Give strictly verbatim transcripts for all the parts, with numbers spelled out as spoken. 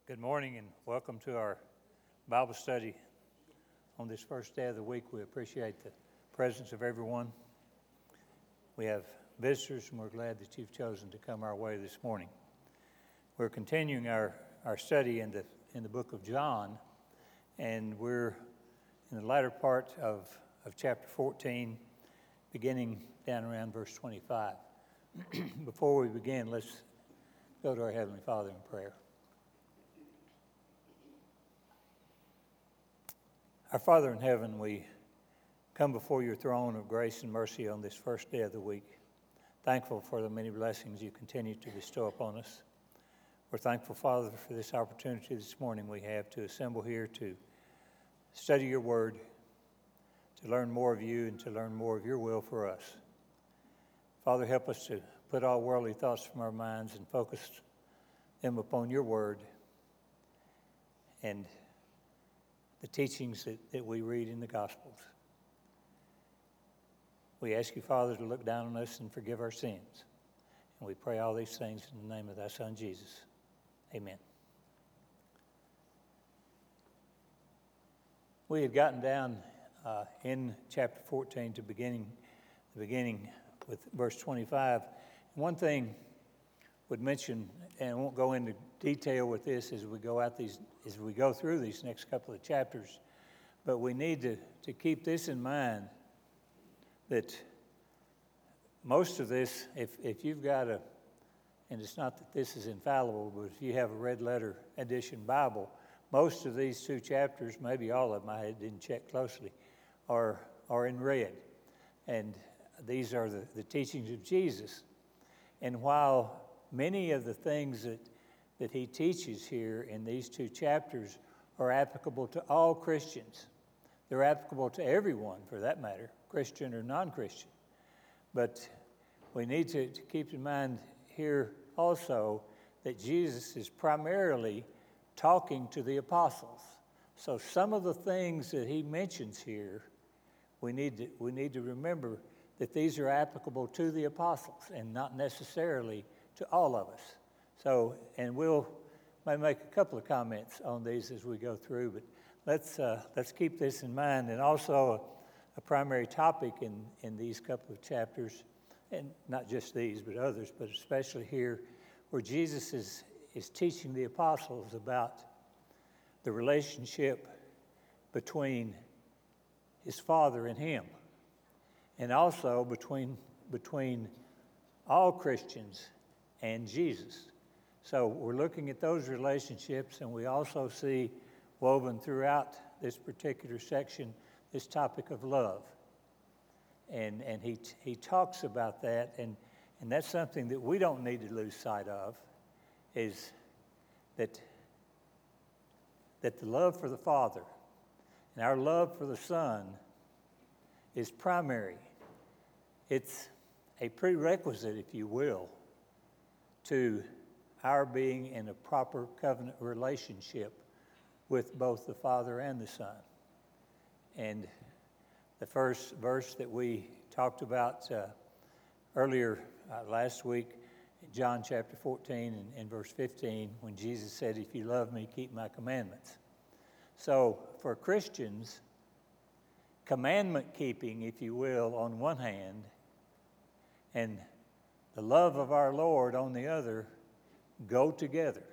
Good morning and welcome to our Bible study on this first day of the week. We appreciate the presence of everyone. We have visitors and we're glad that you've chosen to come our way this morning. We're continuing our, our study in the, in the book of John, and we're in the latter part of, of chapter fourteen, beginning down around verse twenty-five. Before we begin, let's go to our Heavenly Father in prayer. Our Father in heaven, we come before your throne of grace and mercy on this first day of the week, thankful for the many blessings you continue to bestow upon us. We're thankful, Father, for this opportunity this morning we have to assemble here to study your word, to learn more of you and to learn more of your will for us. Father, help us to put all worldly thoughts from our minds and focus them upon your word and the teachings that, that we read in the Gospels. We ask you, Father, to look down on us and forgive our sins. And we pray all these things in the name of thy Son, Jesus. Amen. We had gotten down uh, in chapter fourteen to beginning, the beginning with verse twenty-five. One thing would mention, and I won't go into detail with this as we go out these, as we go through these next couple of chapters, but we need to, to keep this in mind, that most of this, if, if you've got a, and it's not that this is infallible, but if you have a red letter edition Bible, most of these two chapters, maybe all of them, I didn't check closely, are, are in red. And these are the, the teachings of Jesus. And while many of the things that, that he teaches here in these two chapters are applicable to all Christians, they're applicable to everyone for that matter, Christian or non-Christian. But we need to, to keep in mind here also that Jesus is primarily talking to the apostles. So some of the things that he mentions here, we need to, we need to remember that these are applicable to the apostles and not necessarily to all of us. So, and we'll may make a couple of comments on these as we go through, but let's uh, let's keep this in mind. And also a, a primary topic in, in these couple of chapters, and not just these, but others, but especially here, where Jesus is, is teaching the apostles about the relationship between his Father and him, and also between between all Christians and Jesus. So we're looking at those relationships, and we also see woven throughout this particular section this topic of love. And and he he talks about that, and, and that's something that we don't need to lose sight of, is that, that the love for the Father and our love for the Son is primary. It's a prerequisite, if you will, to our being in a proper covenant relationship with both the Father and the Son. And the first verse that we talked about uh, earlier uh, last week, John chapter fourteen and, and verse fifteen, when Jesus said, "If you love me, keep my commandments." So for Christians, commandment keeping, if you will, on one hand, and the love of our Lord on the other, go together.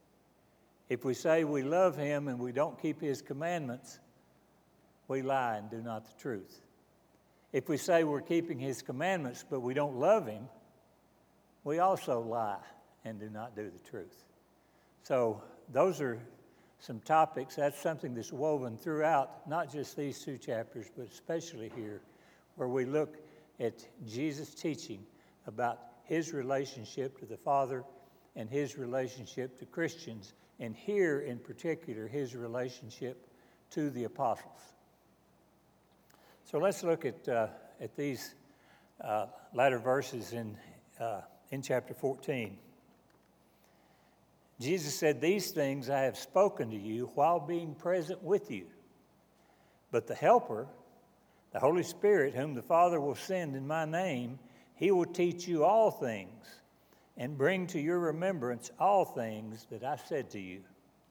If we say we love him and we don't keep his commandments, we lie and do not the truth. If we say we're keeping his commandments but we don't love him, we also lie and do not do the truth. So those are some topics. That's something that's woven throughout, not just these two chapters, but especially here, where we look at Jesus' teaching about his relationship to the Father and his relationship to Christians, and here in particular, his relationship to the apostles. So let's look at uh, at these uh, latter verses in uh, in chapter fourteen. Jesus said, "These things I have spoken to you while being present with you. But the Helper, the Holy Spirit, whom the Father will send in my name, he will teach you all things and bring to your remembrance all things that I said to you."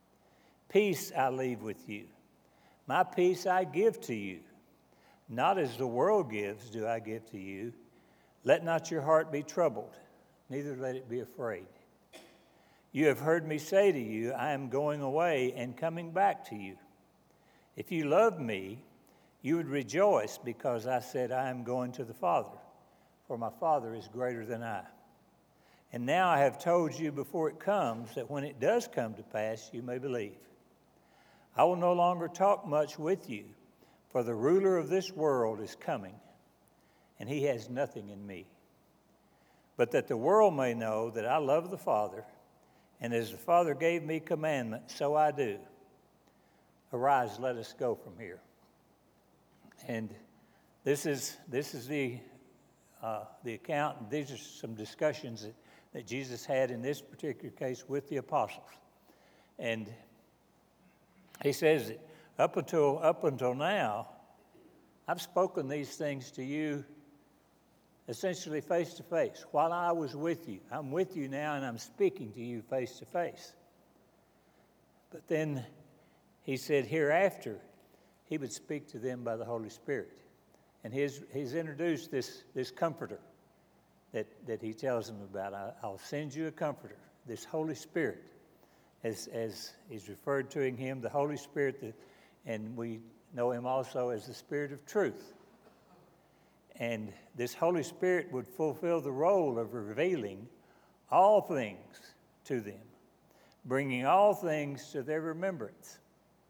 Peace I leave with you. My peace I give to you. Not as the world gives do I give to you. Let not your heart be troubled, neither let it be afraid. You have heard me say to you, I am going away and coming back to you. If you love me, you would rejoice because I said I am going to the Father, for my Father is greater than I. And now I have told you before it comes, that when it does come to pass, you may believe. I will no longer talk much with you, for the ruler of this world is coming, and he has nothing in me. But that the world may know that I love the Father, and as the Father gave me commandment, so I do. Arise, let us go from here. And this is this is the uh, the account. These are some discussions that, that Jesus had in this particular case with the apostles. And he says that up until up until now, I've spoken these things to you essentially face to face. While I was with you, I'm with you now, and I'm speaking to you face to face. But then he said hereafter, he would speak to them by the Holy Spirit. And he's, he's introduced this, this comforter that, that he tells them about. I, I'll send you a comforter, this Holy Spirit, as, as he's referred to in him, the Holy Spirit, that, and we know him also as the Spirit of truth. And this Holy Spirit would fulfill the role of revealing all things to them, bringing all things to their remembrance.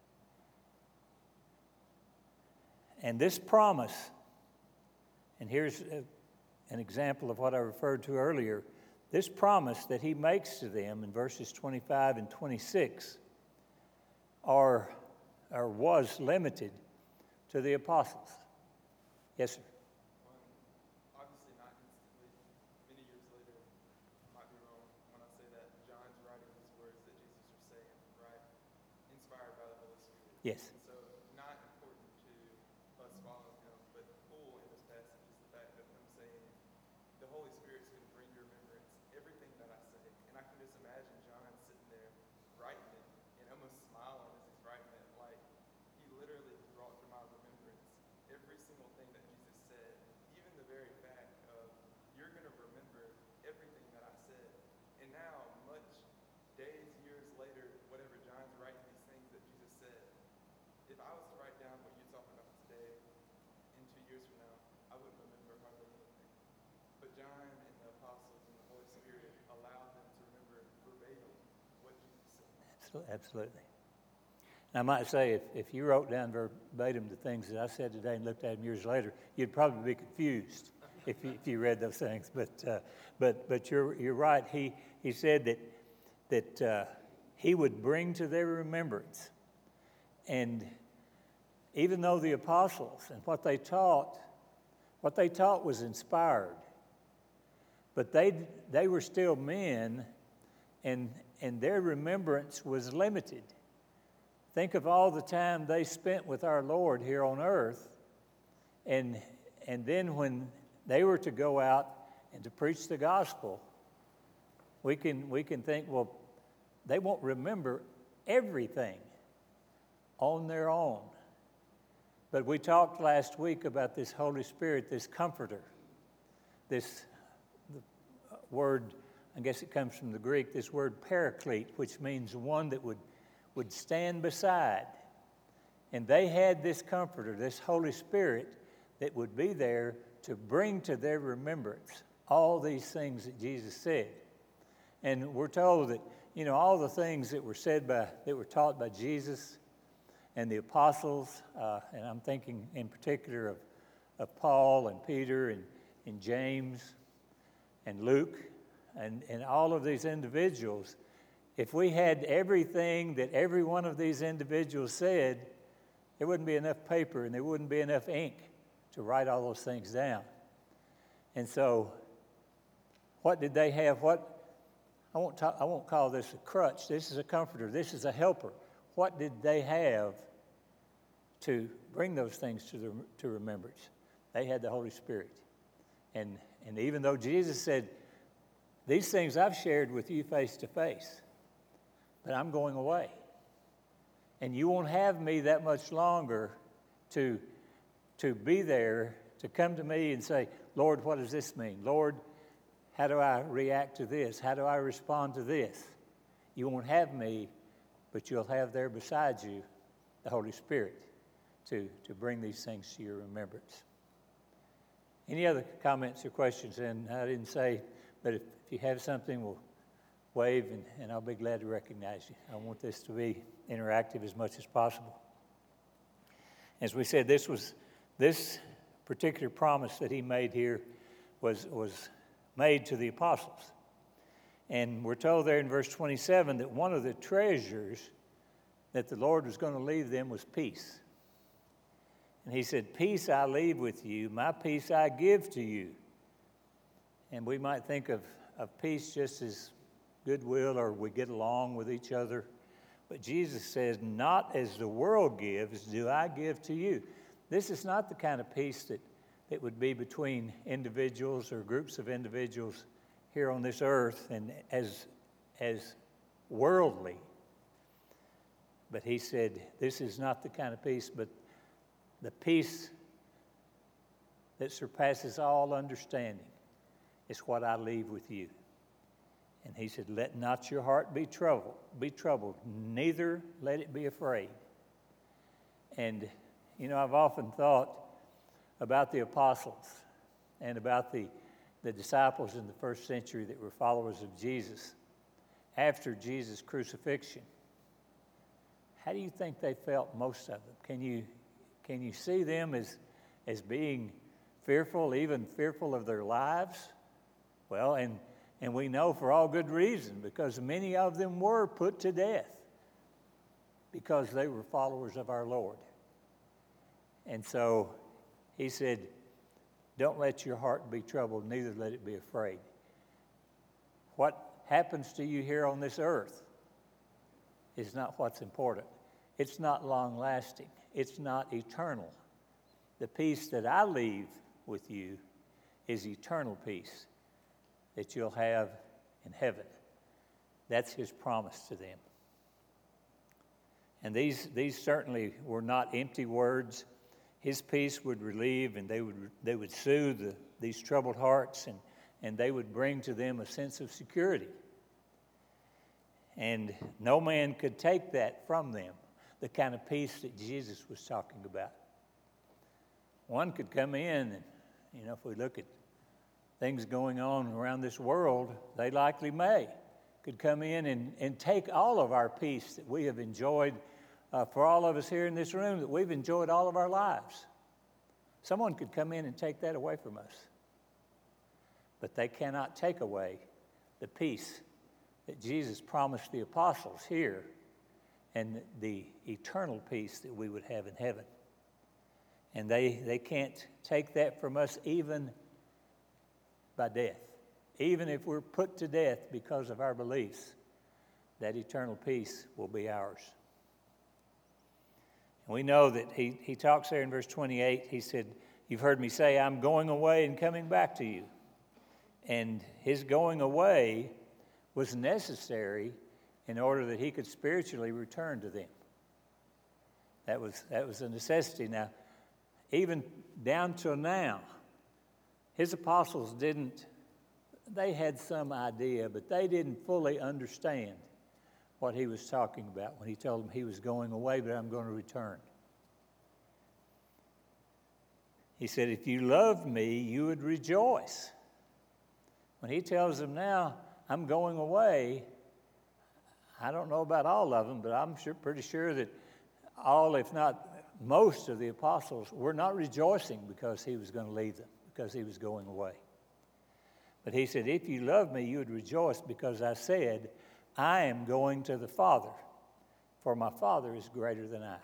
And this promise, and here's a, an example of what I referred to earlier, this promise that he makes to them in verses twenty-five and twenty-six are, or was limited to the apostles. Yes, sir. Yes. And so, not important to us following him, but cool in this passage is the fact of him saying, the Holy Spirit's going to bring to remembrance everything that I say. And I can just imagine John sitting there writing it and almost smiling as he's writing it, like he literally brought to my remembrance every single thing that Jesus said, even the very fact of you're going to remember everything that I said. And now, much days, years later, whatever, John's writing these things that Jesus said. If I was to write down what you're talking about today, in two years from now, I wouldn't remember hardly anything. But John and the apostles and the Holy Spirit allowed them to remember verbatim what Jesus said. Absolutely. And I might say, if, if you wrote down verbatim the things that I said today and looked at them years later, you'd probably be confused if you, if you read those things. But uh, but but you're you're right. He he said that that uh, he would bring to their remembrance. And even though the apostles and what they taught, what they taught was inspired, but they they were still men, and and their remembrance was limited. Think of all the time they spent with our Lord here on earth, and and then when they were to go out and to preach the gospel, we can we can think, well, they won't remember everything on their own. But we talked last week about this Holy Spirit, this comforter, this the word, I guess it comes from the Greek, this word paraclete, which means one that would, would stand beside. And they had this comforter, this Holy Spirit, that would be there to bring to their remembrance all these things that Jesus said. And we're told that, you know, all the things that were said by, that were taught by Jesus and the apostles, uh, and I'm thinking in particular of, of Paul and Peter and, and James and Luke and, and all of these individuals, if we had everything that every one of these individuals said, there wouldn't be enough paper and there wouldn't be enough ink to write all those things down. And so, what did they have? What I won't talk, I won't call this a crutch. This is a comforter. This is a helper. What did they have to bring those things to the, to remembrance? They had the Holy Spirit. And, and even though Jesus said, these things I've shared with you face to face, but I'm going away. And you won't have me that much longer to, to be there, to come to me and say, Lord, what does this mean? Lord, how do I react to this? How do I respond to this? You won't have me, but you'll have there beside you the Holy Spirit to, to bring these things to your remembrance. Any other comments or questions? And I didn't say, but if, if you have something, we'll wave, and, and I'll be glad to recognize you. I want this to be interactive as much as possible. As we said, this was this particular promise that he made here was, was made to the apostles. And we're told there in verse twenty-seven that one of the treasures that the Lord was going to leave them was peace. And he said, peace I leave with you, my peace I give to you. And we might think of, of peace just as goodwill, or we get along with each other. But Jesus says, not as the world gives, do I give to you. This is not the kind of peace that, that would be between individuals or groups of individuals here on this earth and as, as worldly. But he said, this is not the kind of peace, but the peace that surpasses all understanding is what I leave with you. And he said, let not your heart be troubled, be troubled, neither let it be afraid. And, you know, I've often thought about the apostles and about the, the disciples in the first century that were followers of Jesus after Jesus' crucifixion. How do you think they felt, most of them? Can you, can you see them as, as being fearful, even fearful of their lives? Well, and And we know for all good reason, because many of them were put to death because they were followers of our Lord. And so he said, don't let your heart be troubled, neither let it be afraid. What happens to you here on this earth is not what's important. It's not long-lasting. It's not eternal. The peace that I leave with you is eternal peace that you'll have in heaven. That's his promise to them. And these, these certainly were not empty words. His peace would relieve, and they would, they would soothe the, these troubled hearts, and, and they would bring to them a sense of security. And no man could take that from them, the kind of peace that Jesus was talking about. One could come in, and, you know, if we look at things going on around this world, they likely may, could come in and, and take all of our peace that we have enjoyed uh, for all of us here in this room, that we've enjoyed all of our lives. Someone could come in and take that away from us. But they cannot take away the peace that Jesus promised the apostles here, and the eternal peace that we would have in heaven. And they, they can't take that from us even by death. Even if we're put to death because of our beliefs, that eternal peace will be ours. And we know that he, he talks there in verse twenty-eight, he said, you've heard me say, I'm going away and coming back to you. And his going away was necessary in order that he could spiritually return to them. That was, that was a necessity. Now, even down till now, his apostles didn't, they had some idea, but they didn't fully understand what he was talking about when he told them he was going away, but I'm going to return. He said, if you loved me, you would rejoice. When he tells them now, I'm going away, I don't know about all of them, but I'm sure, pretty sure that all, if not most of the apostles, were not rejoicing because he was going to leave them, because he was going away. But he said, if you love me, you would rejoice, because I said, I am going to the Father, for my Father is greater than I.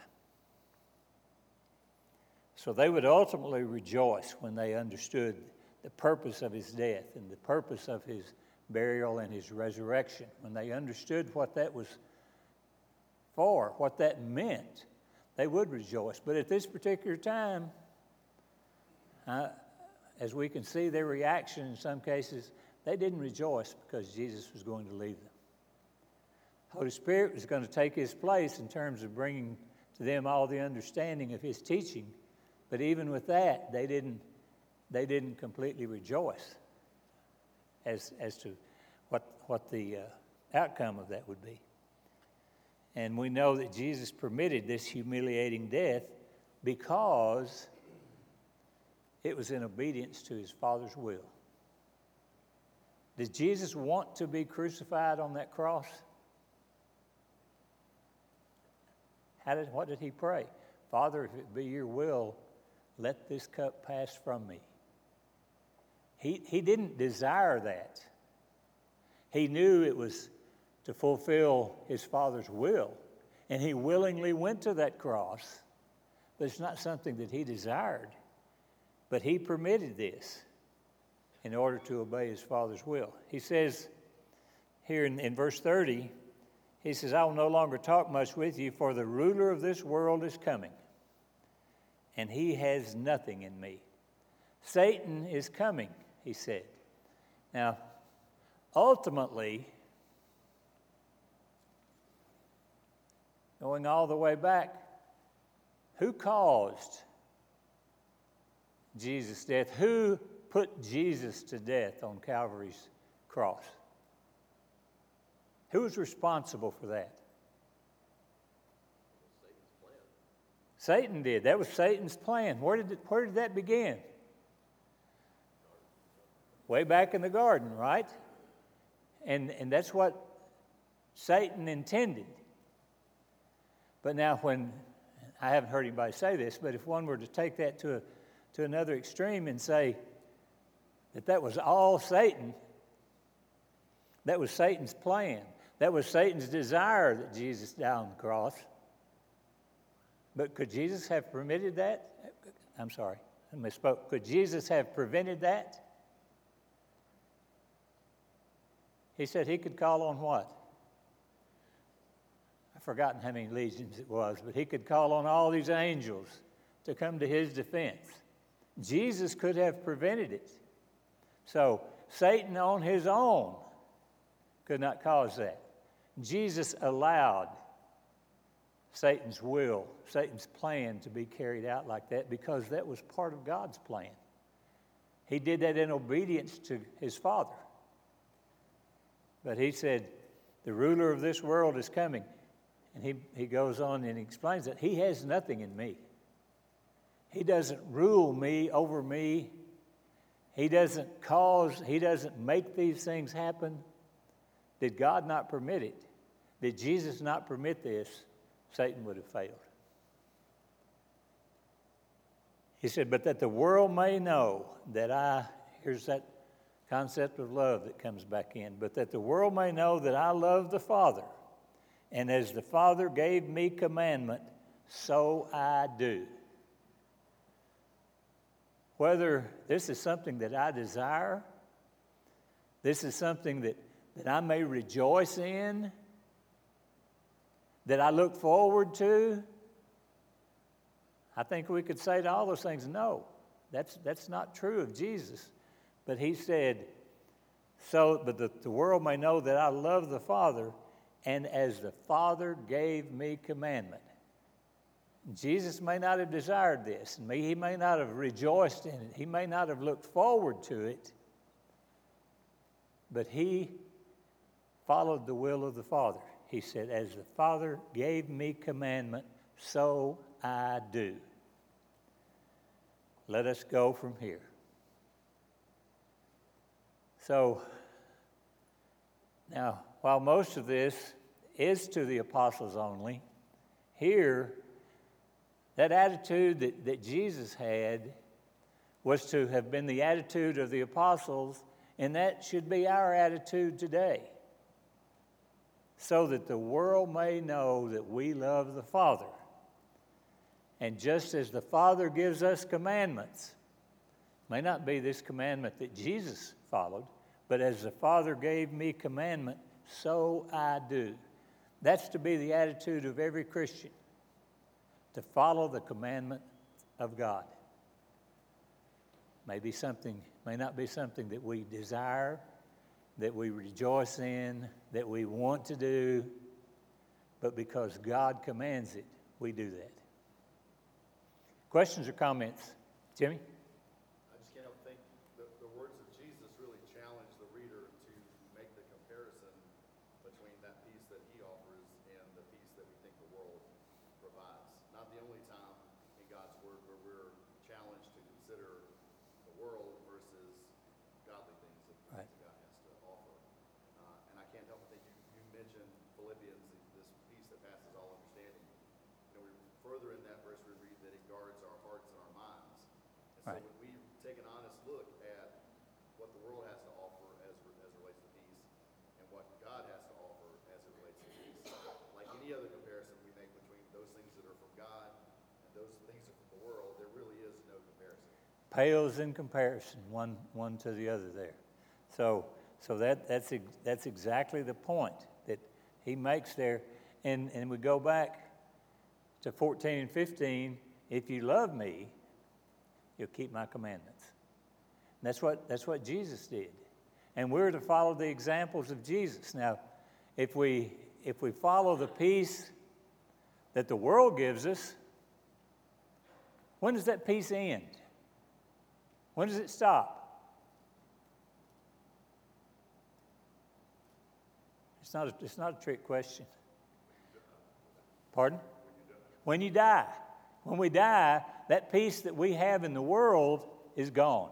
So they would ultimately rejoice when they understood the purpose of his death and the purpose of his burial and his resurrection. When they understood what that was for, what that meant, they would rejoice. But at this particular time, uh, as we can see their reaction in some cases, they didn't rejoice because Jesus was going to leave them. Holy Spirit was going to take his place in terms of bringing to them all the understanding of his teaching. But even with that, they didn't, they didn't completely rejoice as, as to what, what the uh, outcome of that would be. And we know that Jesus permitted this humiliating death because it was in obedience to his Father's will. Did Jesus want to be crucified on that cross? How did, what did he pray? Father, if it be your will, let this cup pass from me. He, he didn't desire that. He knew it was to fulfill his Father's will, and he willingly went to that cross, but it's not something that he desired. But he permitted this in order to obey his Father's will. He says here in, in verse thirty, he says, I will no longer talk much with you, for the ruler of this world is coming, and he has nothing in me. Satan is coming, he said. Now, ultimately, going all the way back, who caused Jesus' death? Who put Jesus to death on Calvary's cross? Who was responsible for that? Satan did. That was Satan's plan. Where did, it, where did that begin? Way back in the garden, right? And, and that's what Satan intended. But now when, I haven't heard anybody say this, but if one were to take that to, a, to another extreme and say that that was all Satan, that was Satan's plan, that was Satan's desire that Jesus died on the cross. But could Jesus have permitted that? I'm sorry, I misspoke. Could Jesus have prevented that? He said he could call on what? I've forgotten how many legions it was, but he could call on all these angels to come to his defense. Jesus could have prevented it. So Satan on his own could not cause that. Jesus allowed Satan's will, Satan's plan to be carried out like that because that was part of God's plan. He did that in obedience to his Father. But he said, the ruler of this world is coming. And he, he goes on and explains that he has nothing in me. He doesn't rule me over me. He doesn't cause, he doesn't make these things happen. Did God not permit it? Did Jesus not permit this? Satan would have failed. He said, but that the world may know that I, here's that concept of love that comes back in, but that the world may know that I love the Father, and as the Father gave me commandment, so I do. Whether this is something that I desire, this is something that, that I may rejoice in, that I look forward to, I think we could say to all those things, no, that's, that's not true of Jesus. But he said, so, but the, the world may know that I love the Father, and as the Father gave me commandment. Jesus may not have desired this, and he may not have rejoiced in it. He may not have looked forward to it, but he followed the will of the Father. He said, as the Father gave me commandment, so I do. Let us go from here. So, now, while most of this is to the apostles only, here, that attitude that, that Jesus had was to have been the attitude of the apostles, and that should be our attitude today, so that the world may know that we love the Father. And just as the Father gives us commandments, may not be this commandment that Jesus followed, but as the Father gave me commandment, so I do. That's to be the attitude of every Christian, to follow the commandment of God. May be something, may not be something that we desire, that we rejoice in, that we want to do, but because God commands it, we do that. Questions or comments? Jimmy? I just can't help think the, the words of Jesus really challenge the reader to make the comparison between that peace that he offers and the peace that we think the world provides. Not the only time in God's word where we're challenged to consider the world versus godly things that, Right. that God has to offer. Uh, and I can't help but think you, you mentioned Philippians, this peace that passes all understanding. You know, we further in that verse we read that it guards our hearts and our minds. And so Right. when we take an honest look at what the world has to offer as as it relates to peace, and what God has to offer as it relates to peace, like any other comparison we make between those things that are from God and those things that are from the world, there really is no comparison. Pales in comparison, one one to the other there. So so that that's ex- that's exactly the point that he makes there. And and we go back to fourteen and fifteen. If you love me, you'll keep my commandments. And that's what that's what Jesus did. And we're to follow the examples of Jesus. Now, if we if we follow the peace that the world gives us, when does that peace end? When does it stop? It's not a, it's not a trick question. Pardon? When you die. When we die, that peace that we have in the world is gone.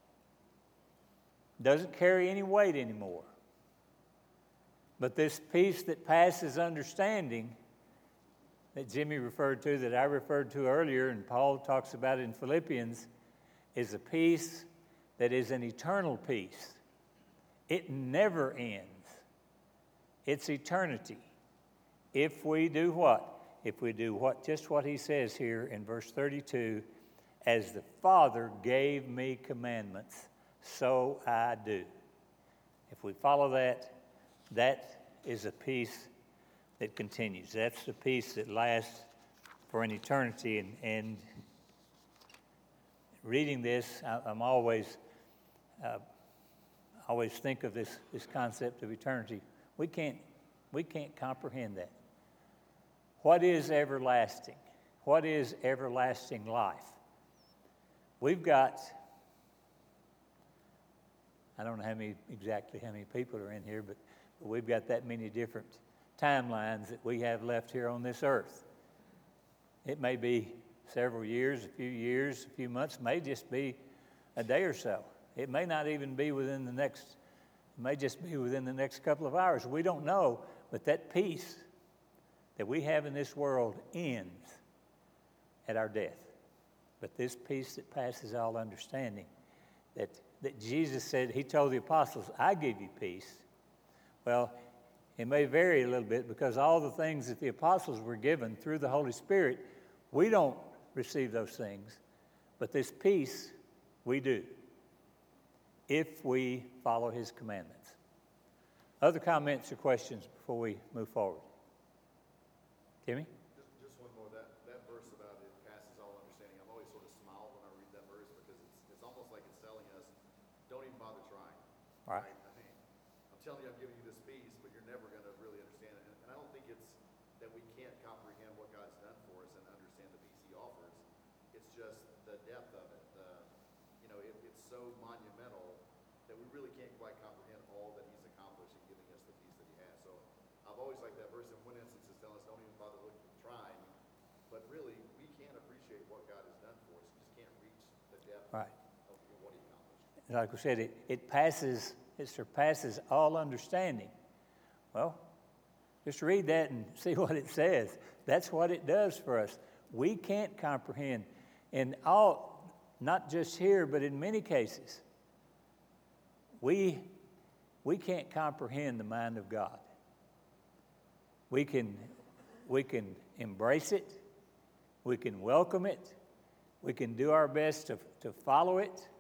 Doesn't carry any weight anymore. But this peace that passes understanding that Jimmy referred to, that I referred to earlier, and Paul talks about in Philippians, is a peace that is an eternal peace. It never ends. It's eternity. If we do what? If we do what just what he says here in verse thirty-two, as the Father gave me commandments, so I do. If we follow that, that is a peace that continues. That's the peace that lasts for an eternity. And, and reading this, I, I'm always, uh, always think of this, this concept of eternity. We can't, we can't comprehend that. What is everlasting? What is everlasting life? We've got, I don't know how many exactly how many people are in here, but, but we've got that many different timelines that we have left here on this earth. It may be several years, a few years, a few months, may just be a day or so. It may not even be within the next, it may just be within the next couple of hours. We don't know, but that peace that we have in this world ends at our death. But this peace that passes all understanding, that, that Jesus said, he told the apostles, I give you peace. Well, it may vary a little bit because all the things that the apostles were given through the Holy Spirit, we don't receive those things. But this peace, we do, if we follow his commandments. Other comments or questions before we move forward? Timmy? Just, just one more. That, that verse about it passes all understanding. I've always sort of smiled when I read that verse because it's, it's almost like it's telling us, don't even bother trying. Right. I mean, I'm telling you, I'm giving you this peace, but you're never going to really understand it. And, and I don't think it's that we can't comprehend what God's done for us and understand the peace he offers. It's just the depth of it. The, you know, it, it's so monumental that we really can't quite comprehend all that he's accomplished in giving us the peace that he has. So I've always liked that verse. In one instance, it's telling us don't even bother looking trying. But really, we can't appreciate what God has done for us. We just can't reach the depth Right. of what he accomplished. Like we said, it, it passes, it surpasses all understanding. Well, just read that and see what it says. That's what it does for us. We can't comprehend. In all, not just here, but in many cases, we, we can't comprehend the mind of God. We can, we can embrace it. We can welcome it. We can do our best to, to follow it.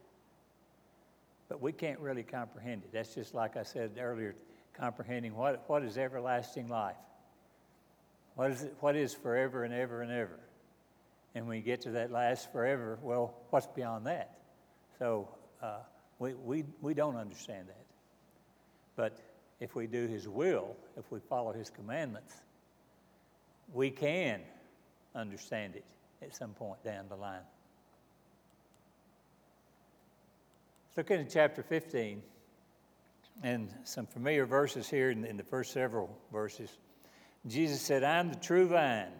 But we can't really comprehend it. That's just like I said earlier, comprehending what, what is everlasting life. What is it, what is forever and ever and ever? And when you get to that last forever, well, what's beyond that? So uh, we, we, we don't understand that. But if we do his will, if we follow his commandments, we can understand it at some point down the line. Let's look into chapter fifteen, and some familiar verses here in, in the first several verses. Jesus said, I am the true vine.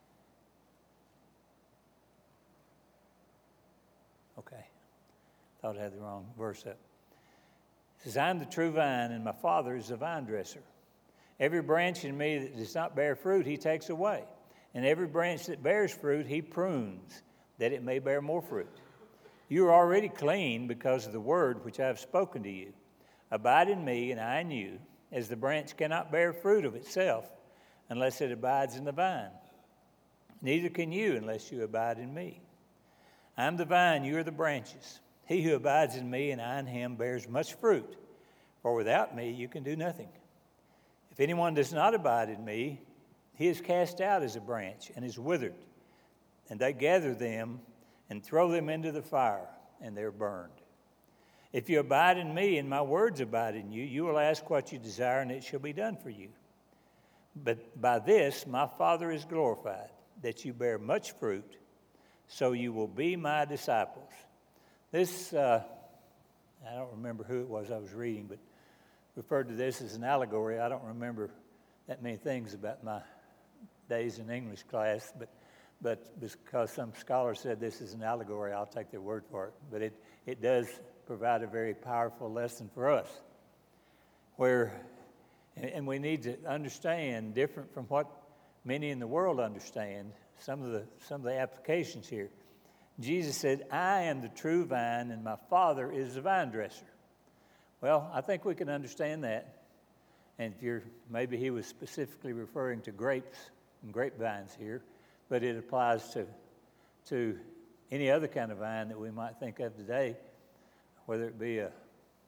Okay, thought I had the wrong verse up. It says, I am the true vine, and my Father is the vine dresser. Every branch in me that does not bear fruit, he takes away. And every branch that bears fruit, he prunes, that it may bear more fruit. You are already clean because of the word which I have spoken to you. Abide in me, and I in you, as the branch cannot bear fruit of itself unless it abides in the vine. Neither can you unless you abide in me. I am the vine, you are the branches. He who abides in me and I in him bears much fruit, for without me you can do nothing. If anyone does not abide in me, he is cast out as a branch and is withered, and they gather them and throw them into the fire, and they're burned. If you abide in me and my words abide in you, you will ask what you desire, and it shall be done for you. But by this my Father is glorified, that you bear much fruit, so you will be my disciples. This, uh, I don't remember who it was I was reading, but referred to this as an allegory. I don't remember that many things about my days in English class, but but because some scholar said this is an allegory, I'll take their word for it. But it, it does provide a very powerful lesson for us, where, and we need to understand, different from what many in the world understand, some of the some of the applications here. Jesus said, I am the true vine, and my Father is the vine dresser. Well, I think we can understand that. And if you're, maybe he was specifically referring to grapes and grapevines here, but it applies to, to any other kind of vine that we might think of today, whether it be a,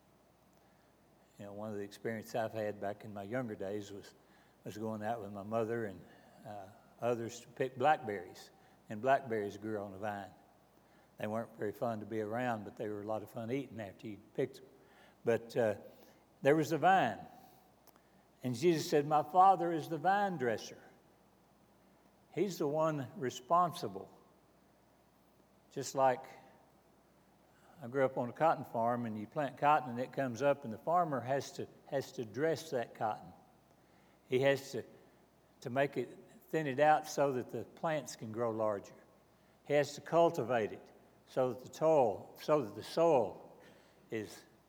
you know, one of the experiences I've had back in my younger days was, was going out with my mother and uh, others to pick blackberries, and blackberries grew on a vine. They weren't very fun to be around, but they were a lot of fun eating after you picked them. But uh, there was a vine. And Jesus said, my Father is the vine dresser. He's the one responsible. Just like I grew up on a cotton farm, and you plant cotton and it comes up, and the farmer has to has to dress that cotton. He has to, to make it, thin it out so that the plants can grow larger. He has to cultivate it so that the soil, so that the soil is,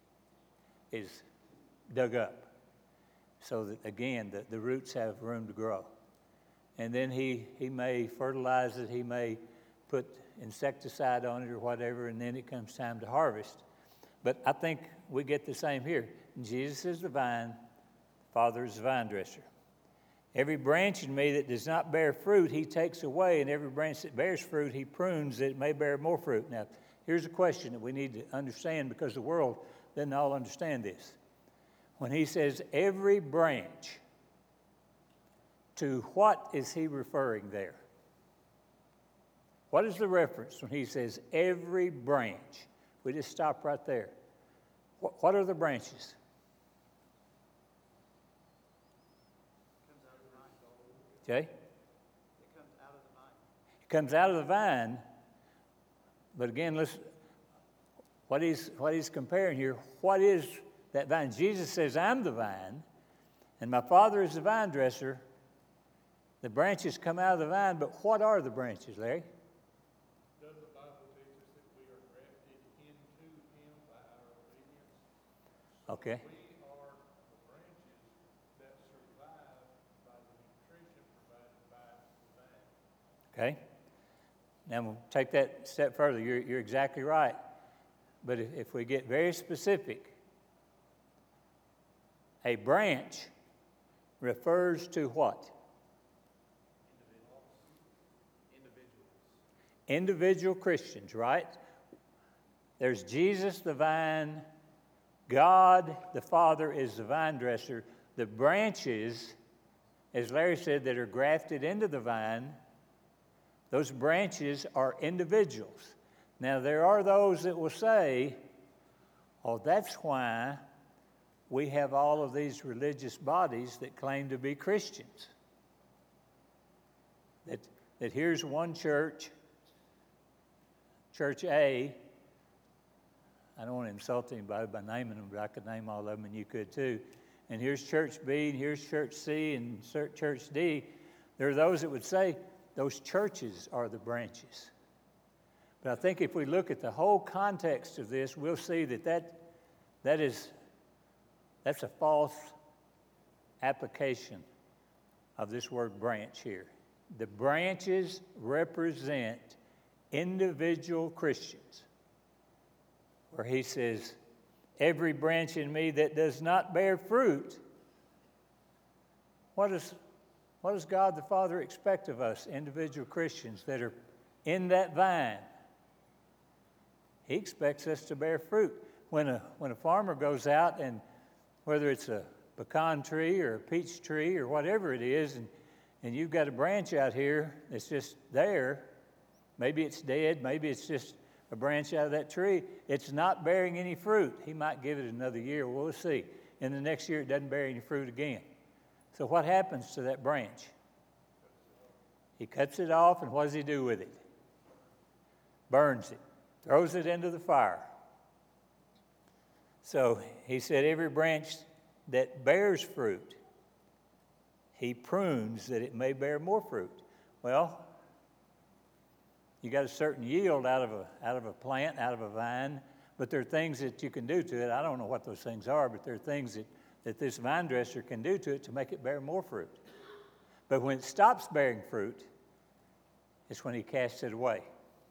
is dug up, so that, again, the, the roots have room to grow. And then he, he may fertilize it, he may put insecticide on it or whatever, and then it comes time to harvest. But I think we get the same here. Jesus is the vine, the Father is the vine dresser. Every branch in me that does not bear fruit, he takes away, and every branch that bears fruit, he prunes that it may bear more fruit. Now, here's a question that we need to understand, because the world doesn't all understand this. When he says every branch, to what is he referring there? What is the reference when he says every branch? We just stop right there. What, what are the branches? Okay? It comes out of the vine. It comes out of the vine, but again, let's, what he's, what he's comparing here, what is that vine? Jesus says, I'm the vine, and my Father is the vine dresser. The branches come out of the vine, but what are the branches, Larry? Does the Bible teach us that we are grafted into him by our obedience? Okay. We are the branches that survive by the nutrition provided by the vine. Okay. Now we'll take that a step further. You're, you're exactly right. But if, if we get very specific, a branch refers to what? Individual Christians, right? There's Jesus the vine, God the Father is the vine dresser. The branches, as Larry said, that are grafted into the vine, those branches are individuals. Now, there are those that will say, oh, that's why we have all of these religious bodies that claim to be Christians. that, that here's one church, Church A. I don't want to insult anybody by naming them, but I could name all of them, and you could too. And here's Church B, and here's Church C, and Church D. There are those that would say those churches are the branches. But I think if we look at the whole context of this, we'll see that that, that is, that's a false application of this word branch here. The branches represent individual Christians, where he says, every branch in me that does not bear fruit. What does, what does God the Father expect of us, individual Christians that are in that vine? He expects us to bear fruit. When a, when a farmer goes out, and whether it's a pecan tree or a peach tree or whatever it is, and, and you've got a branch out here that's just there, maybe it's dead, maybe it's just a branch out of that tree, it's not bearing any fruit. He might give it another year. Well, we'll see. In the next year, it doesn't bear any fruit again. So what happens to that branch? He cuts it off, and what does he do with it? Burns it, throws it into the fire. So he said every branch that bears fruit, he prunes that it may bear more fruit. Well, you got a certain yield out of a out of a plant, out of a vine, but there are things that you can do to it. I don't know what those things are, but there are things that, that this vine dresser can do to it to make it bear more fruit. But when it stops bearing fruit, it's when he casts it away.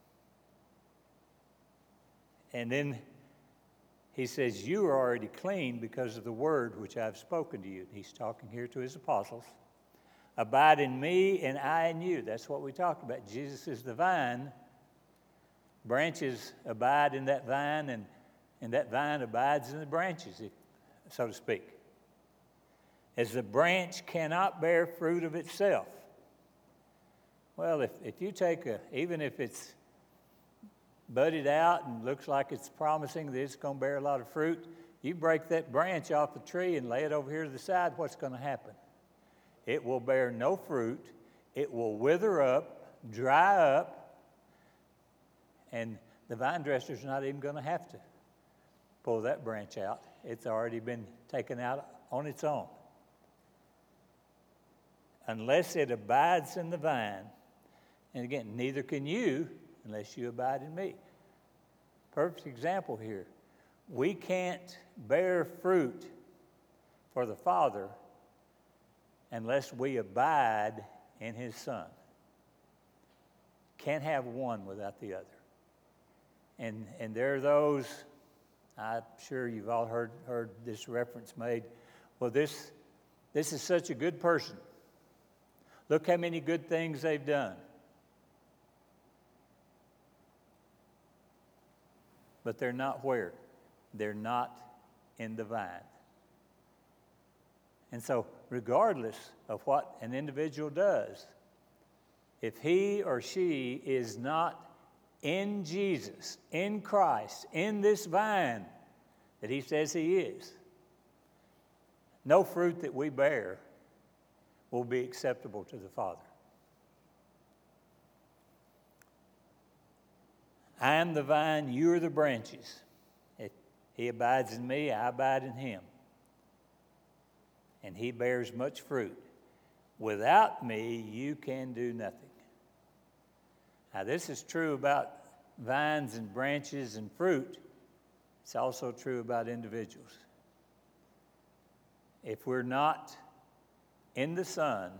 And then he says, you are already clean because of the word which I've spoken to you. He's talking here to his apostles. Abide in me and I in you. That's what we talked about. Jesus is the vine. Branches abide in that vine, and, and that vine abides in the branches, if, so to speak. As the branch cannot bear fruit of itself. Well, if, if you take a, even if it's budded out and looks like it's promising that it's going to bear a lot of fruit, you break that branch off the tree and lay it over here to the side, what's going to happen? It will bear no fruit. It will wither up, dry up, and the vine dresser's not even going to have to pull that branch out. It's already been taken out on its own. Unless it abides in the vine, and again, neither can you unless you abide in me. Perfect example here. We can't bear fruit for the Father unless we abide in his Son. Can't have one without the other. And and there are those, I'm sure you've all heard heard this reference made, well, this this is such a good person. Look how many good things they've done. But they're not where? They're not in the vine. And so, regardless of what an individual does, if he or she is not in Jesus, in Christ, in this vine that he says he is, no fruit that we bear will be acceptable to the Father. I am the vine, you are the branches. If he abides in me, I abide in him. And he bears much fruit. Without me, you can do nothing. Now, this is true about vines and branches and fruit. It's also true about individuals. If we're not in the Son,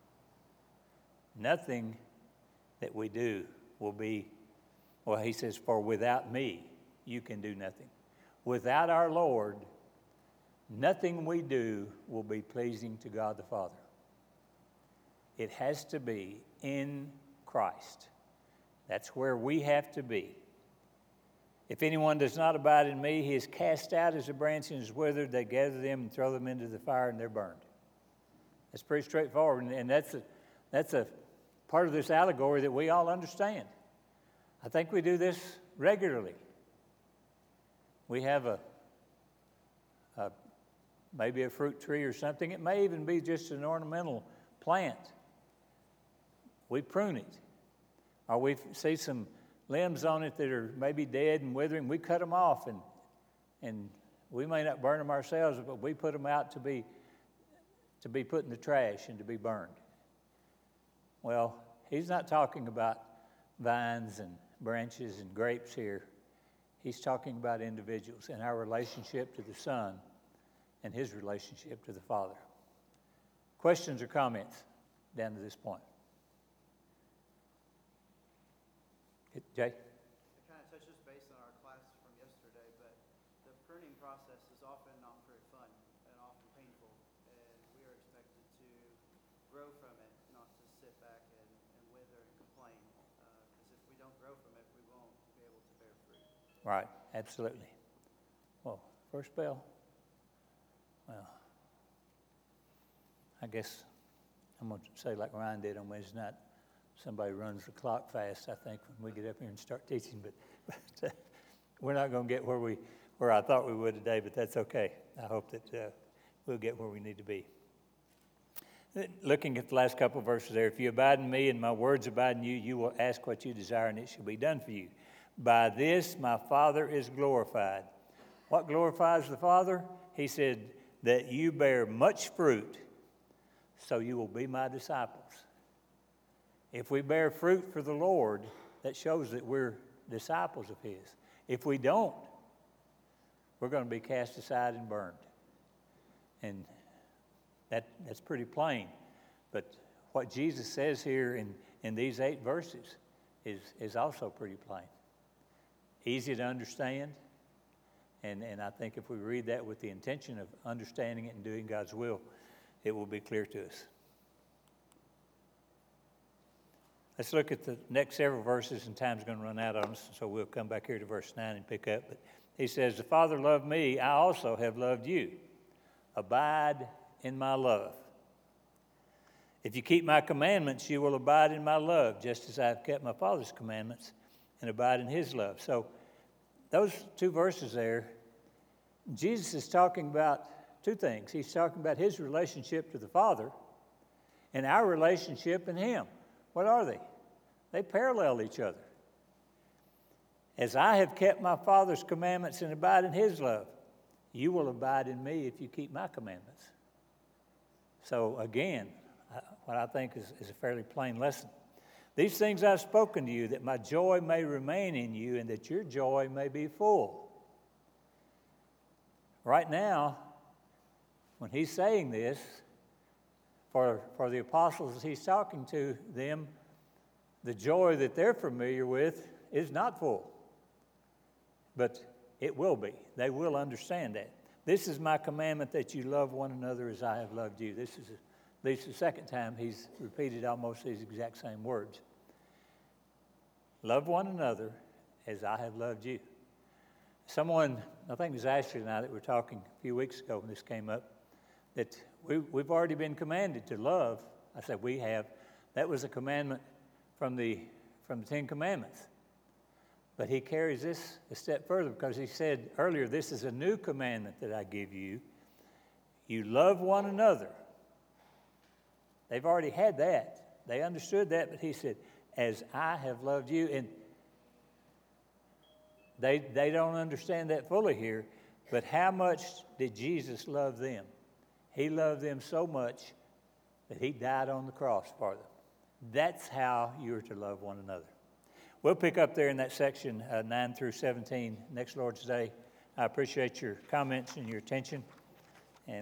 nothing that we do will be, well, he says, for without me, you can do nothing. Without our Lord, nothing we do will be pleasing to God the Father. It has to be in Christ. That's where we have to be. If anyone does not abide in me, he is cast out as a branch and is withered. They gather them and throw them into the fire, and they're burned. That's pretty straightforward, and that's a, that's a part of this allegory that we all understand. I think we do this regularly. We have a, a maybe a fruit tree or something. It may even be just an ornamental plant. we prune it. Or we see some limbs on it that are maybe dead and withering, we cut them off, and and we may not burn them ourselves, but we put them out to be to be put in the trash and to be burned. Well, he's not talking about vines and branches and grapes here. He's talking about individuals and our relationship to the Son and his relationship to the Father. Questions or comments down to this point? Jay? It kind of touches base on our class from yesterday, but the pruning process is often not very fun and often painful, and we are expected to grow from it, not to sit back and, and wither and complain, because uh, if we don't grow from it, we won't be able to bear fruit. Right, absolutely. Well, first bell. Well, I guess I'm going to say like Ryan did on Wednesday night, somebody runs the clock fast, I think, when we get up here and start teaching, but, but uh, we're not going to get where we where I thought we would today, but that's okay. I hope that uh, we'll get where we need to be. Looking at the last couple of verses there, if you abide in me and my words abide in you, you will ask what you desire and it shall be done for you. By this my Father is glorified. What glorifies the Father? He said that you bear much fruit, so you will be my disciples. If we bear fruit for the Lord, that shows that we're disciples of his. If we don't, we're going to be cast aside and burned. And that, that's pretty plain. But what Jesus says here in, in these eight verses is, is also pretty plain. Easy to understand. And, and I think if we read that with the intention of understanding it and doing God's will, it will be clear to us. Let's look at the next several verses, and time's going to run out on us, so we'll come back here to verse nine and pick up. But he says, the Father loved me, I also have loved you. Abide in my love. If you keep my commandments, you will abide in my love, just as I have kept my Father's commandments and abide in his love. So those two verses there, Jesus is talking about two things. He's talking about his relationship to the Father and our relationship in him. What are they? They parallel each other. As I have kept my Father's commandments and abide in his love, you will abide in me if you keep my commandments. So again, what I think is, is a fairly plain lesson. These things I've spoken to you, that my joy may remain in you and that your joy may be full. Right now, when he's saying this, For, for the apostles he's talking to them, the joy that they're familiar with is not full. But it will be. They will understand that. This is my commandment, that you love one another as I have loved you. This is at least the second time he's repeated almost these exact same words. Love one another as I have loved you. Someone, I think it was Ashley and I that were talking a few weeks ago when this came up, that we, we've already been commanded to love. I said we have. That was a commandment from the from the Ten Commandments. But he carries this a step further, because he said earlier, this is a new commandment that I give you. You love one another. They've already had that. They understood that, but he said, as I have loved you. And they, they don't understand that fully here, but how much did Jesus love them? He loved them so much that he died on the cross for them. That's how you're to love one another. We'll pick up there in that section, uh, nine through seventeen, next Lord's Day. I appreciate your comments and your attention.